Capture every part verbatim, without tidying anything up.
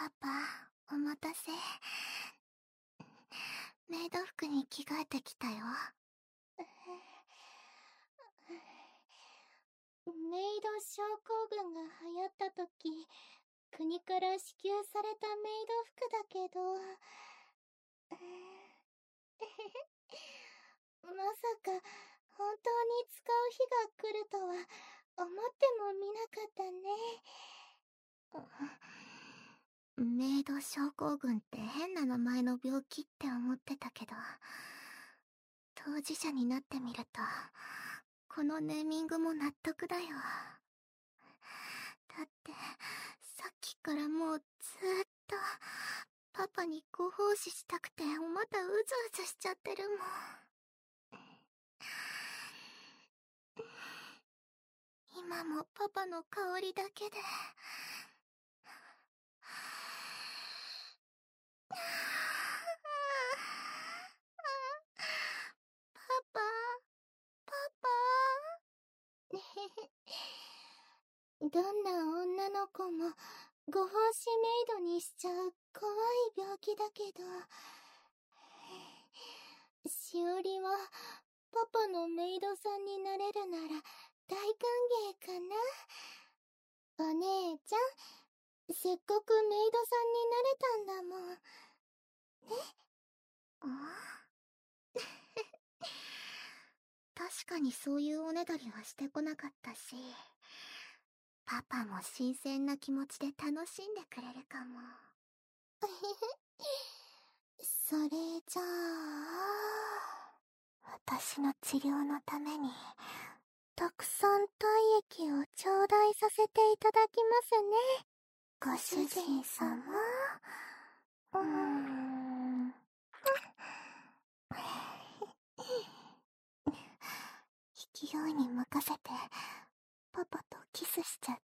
パパ、お待たせ。メイド服に着替えてきたよ。 メイド症候群が流行った時、国から支給されたメイド服だけど、まさか本当に使う日が来るとは思ってもみなかったね。 メイド症候群って変な名前の病気って思ってたけど、当事者になってみると、このネーミングも納得だよ。だって、さっきからもうずーっと、パパにご奉仕したくておまたうずうずしちゃってるもん。今もパパの香りだけで。パパ、パパ。 どんな女の子もご奉仕メイドにしちゃう怖い病気だけど、しおりはパパのメイドさんになれるなら大歓迎かな。お姉ちゃん、せっかくメイドさんになれたんだもん。ね？ 確かにそういうおねだりはしてこなかったし、パパも新鮮な気持ちで楽しんでくれるかも。 それじゃあ、 私の治療のために、 たくさん体液を頂戴させていただきますね。 ご主人様。うーん。勢いに任せて、パパとキスしちゃった？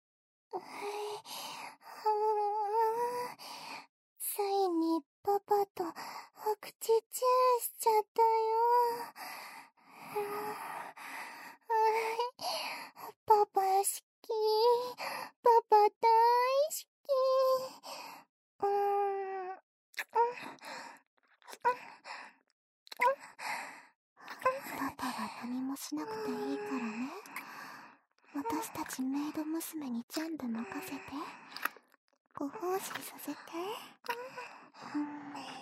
ついにパパとお口チューしちゃったよ。パパ好き。パパ大好き。うーん。 パパが何もしなくていいからね。私たちメイド娘に全部任せて。ご奉仕させて。うん、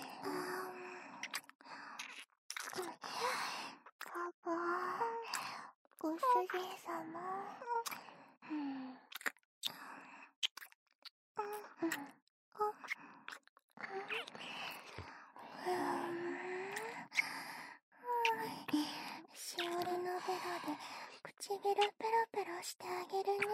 パパ、ご主人様。うん、 しおりのベロで唇ペロペロしてあげるね。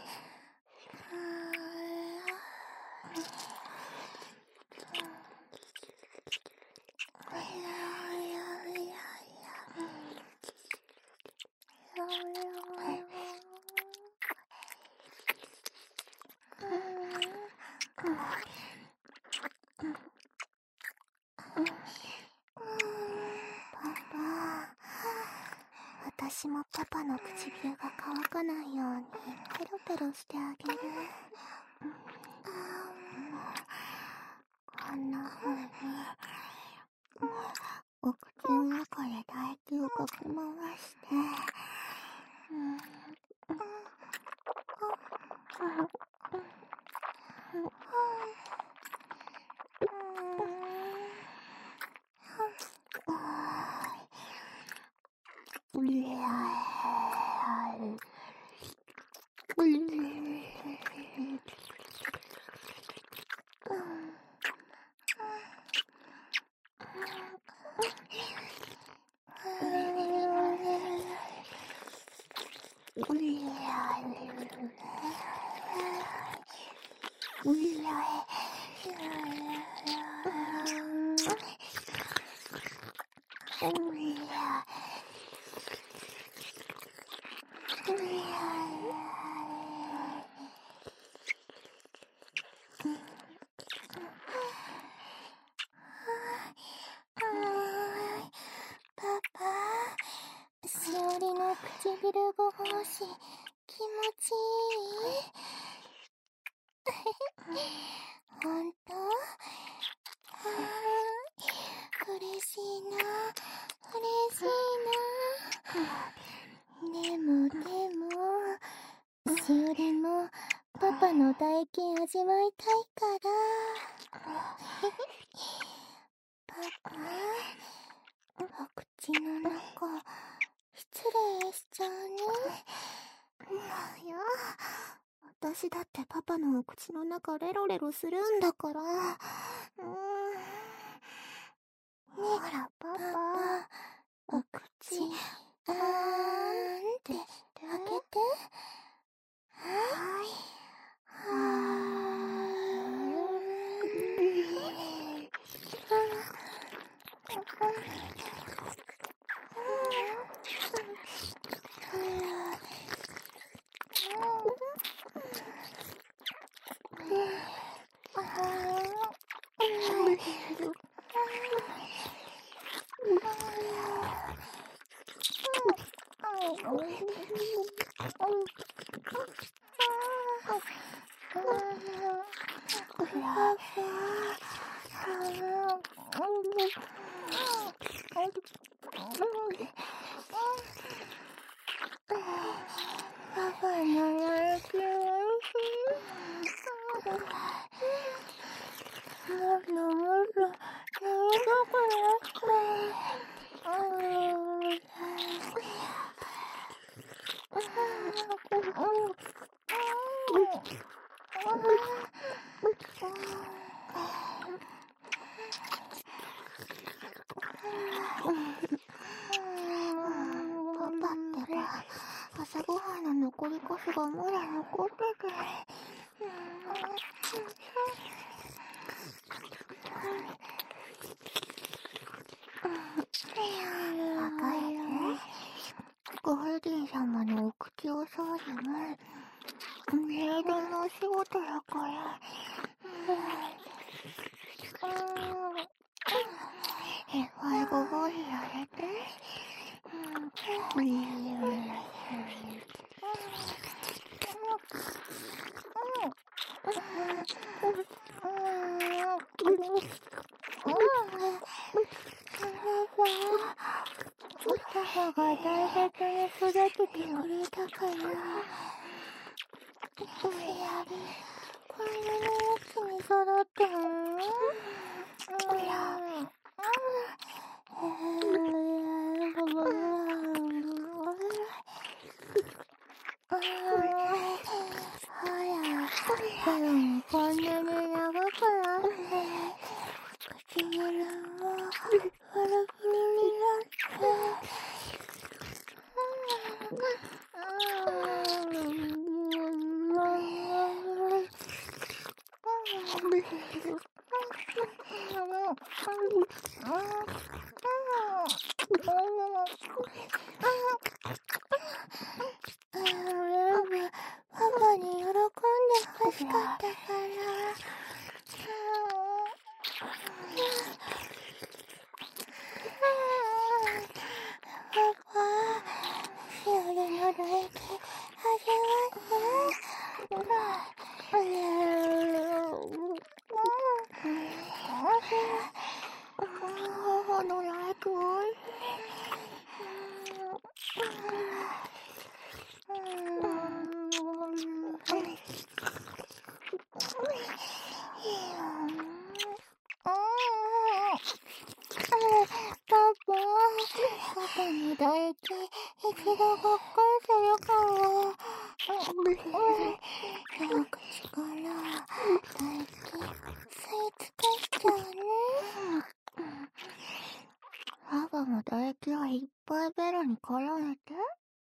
私もパパの唇が乾かないようにペロペロしてあげる。こんな風にお口の中で唾液をかき回して、うんうりゃうりうりゃうりゃうりゃパパ、しおりの唇ご奉仕気持ちいい？ ほんと？はーい。嬉しいな。嬉しいな。でもでも、しおりもパパの唾液味わいたいから。パパ、お口の中、失礼しちゃうね。 いや、私だってパパのお口の中レロレロするんだから。うーん。ほら、パパ、お口、 あーんって開けて。 はい。 はパパのやる気おいしい。もっともっとやりたくなった。 パパってば、朝ごはんの残りかすがまだ残ってて。赤いね。ゴールデン様のお口を掃除も、メイドのお仕事だから。いっぱいご褒美あげて。 母が大切に育ててくれたから。それより、こんなにやつに育ったの？いや、ほら、でもこんなに長くなって、唇もフルフルになって、パパに喜んで欲しかったから。パパ、しおりの唾液味わって。 母の唾液おいしい。 パパ、パパの唾液一度ごっこんするから。その口から唾液吸い尽くしちゃうね。 母も唾液をいっぱいベロに絡めて。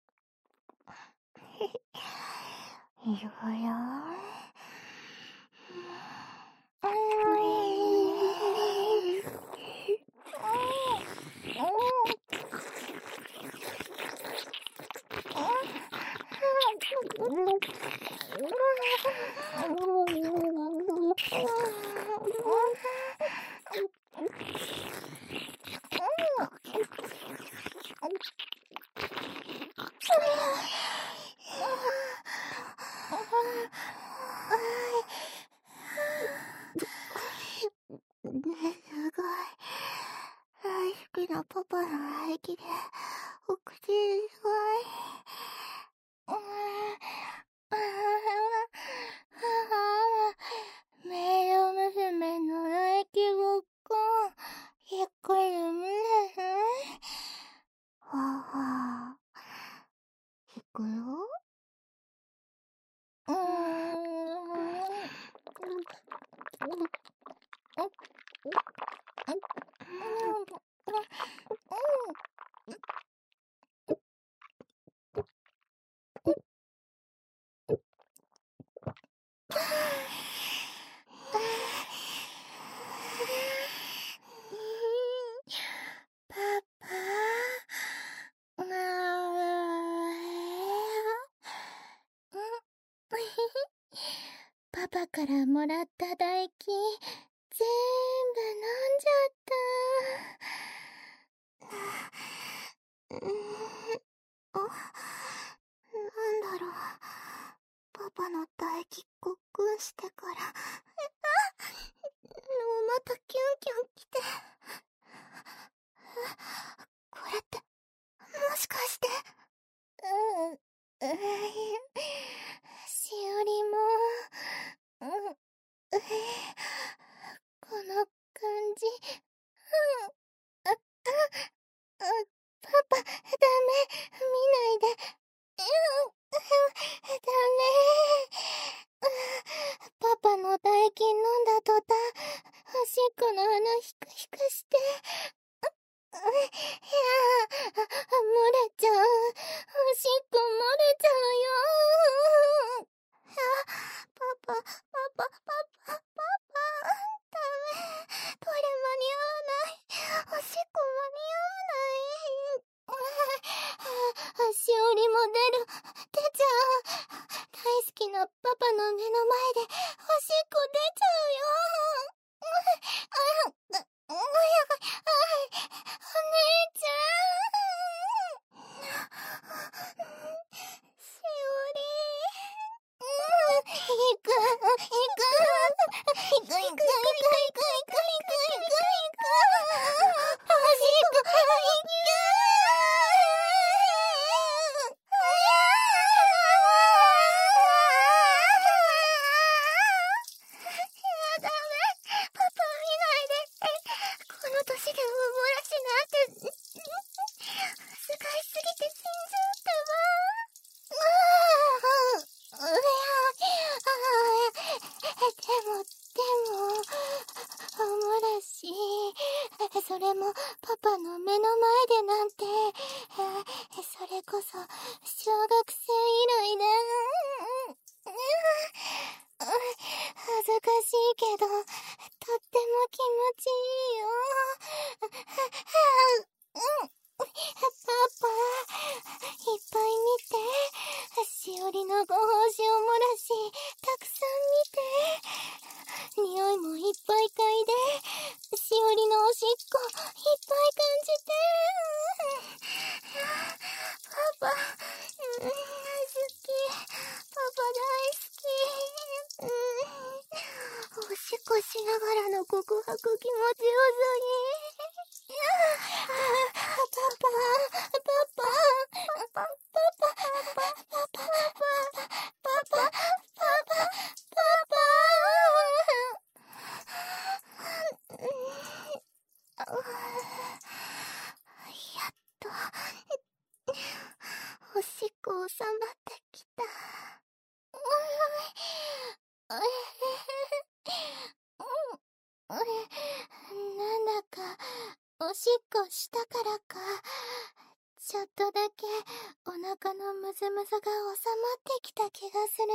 いくよ。 うーん。パパ、うーん。パパからもらった唾液、全部飲んじゃった。うーん、あ、なんだろう。パパの唾液ごっくんしてから、あ、もうまたキュンキュンきて。これって、もしかして。うん、うん、しおりも、うん、この感じ、うん、あ、あ、あ、パパ、ダメ、見ないで。うん、ダメ。パパの唾液飲んだ途端、おしっこの穴ひくひくして。いやー、漏れちゃう。おしっこ漏れちゃうよー。あ、パパ、パパ、パパ、パパ、ダメ。これ間に合わない。おしっこ間に合わない。しおりも出る。出ちゃう。大好きなパパの目の前で、おしっこ出ちゃうよー。あ、あ、お姉ちゃん。しおり。うん、行く、行く、行く、行く、行く、行く、行く、行く、行く、おしっこ、行く。ダメ。パパ見ないで。この年でお漏らしなんて、恥ずかしすぎて死んじゃったわ。うーん。いや、でも、でも、お漏らし、それもパパの目の前でなんて、それこそ小学生以来で、恥ずかしいけど、とっても気持ちいいよ。うん。パパ、いっぱい見て。しおりのご奉仕を漏らし、たくさん見て。匂いもいっぱい嗅いで。しおりのおしっこ、いっぱい感じて。パパ、うん、好き。パパ大好き。うん、おしっこしながらの告白気持ちよすぎ。パパ、パパ、パパ、パパ、パパ、パパ、パパ、パパ、パパ、やっと、おしっこ収まってきた。なんだか、おしっこしたからか、ちょっとだけお腹のムズムズが収まってきた気がするね。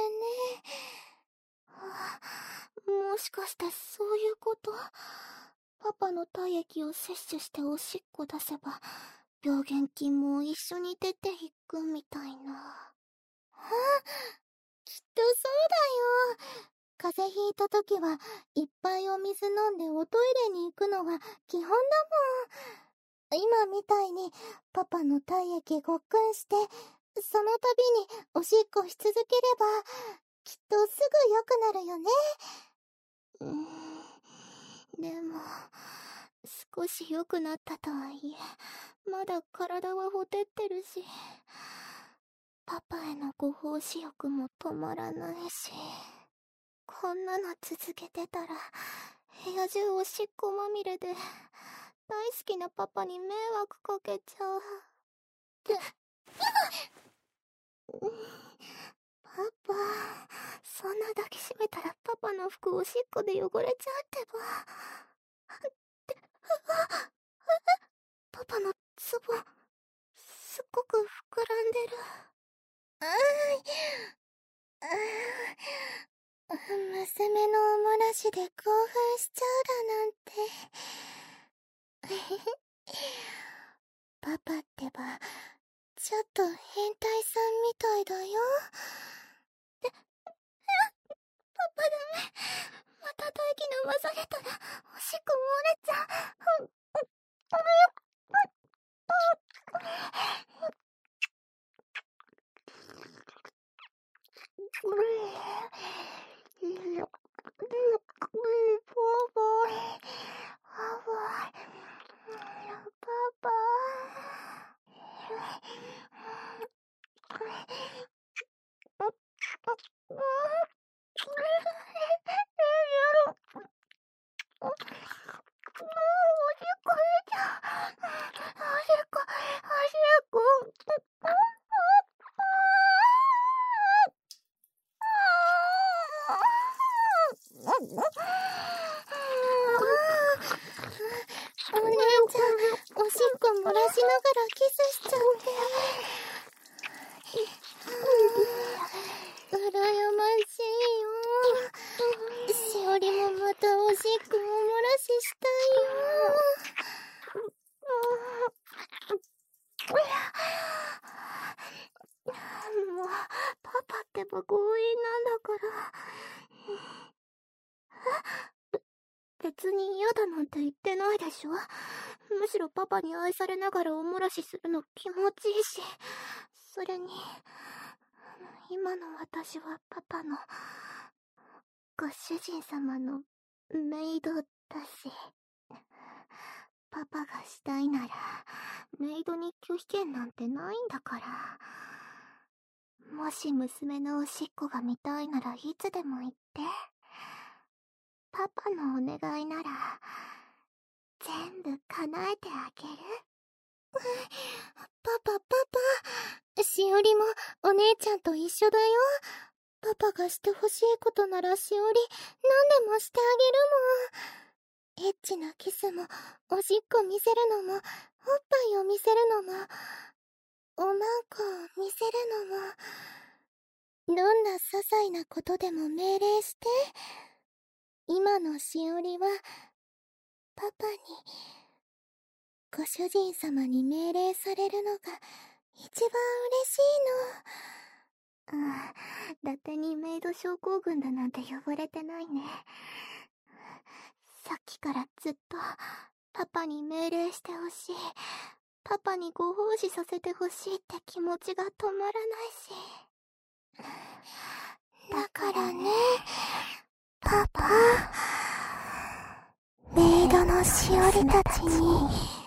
はあ、もしかしてそういうこと？パパの体液を摂取しておしっこ出せば、病原菌も一緒に出ていくみたいな。はあ、きっとそうだよ。風邪ひいた時はいっぱいお水飲んでおトイレに行くのが基本だもん。今みたいにパパの体液ごっくんして、その度におしっこし続ければ、きっとすぐ良くなるよね。うーん、でも、少し良くなったとはいえ、まだ体はほてってるし、パパへのご奉仕欲も止まらないし。こんなの続けてたら、部屋中おしっこまみれで、大好きなパパに迷惑かけちゃう。 パパ、そんな抱きしめたらパパの服おしっこで汚れちゃうってば。って、あ、パパのツボ、すっごく膨らんでる。 あー、あー、娘のおもらしで興奮しちゃうだなんて。パパってば、ちょっと変態さんみたいだよ。 で、パパダメ。また大気飲まされたら、おしっこ漏れちゃう。 お姉ちゃん、おしっこ漏らしながらキスしちゃって。うらやましいよ。しおりもまたおしっこを漏らししたいよ。 もう、パパってば強引なんだから。別に嫌だなんて言ってないでしょ。むしろパパに愛されながらおもらしするの気持ちいいし、それに、今の私はパパの、ご主人様のメイドだし、パパがしたいなら、メイドに拒否権なんてないんだから。もし娘のおしっこが見たいならいつでも言って。パパのお願いなら、全部叶えてあげる。 パパ、パパ。しおりもお姉ちゃんと一緒だよ。パパがしてほしいことならしおり、何でもしてあげるもん。エッチなキスも、おしっこ見せるのも、おっぱいを見せるのも、おまんこを見せるのも、どんな些細なことでも命令して。今のしおりは、パパに、ご主人様に命令されるのが一番嬉しいの。うん、伊達にメイド症候群だなんて呼ばれてないね。さっきからずっと、パパに命令してほしい。パパにご奉仕させてほしいって気持ちが止まらないし。 だからね、パパ、メイドのしおりたちに、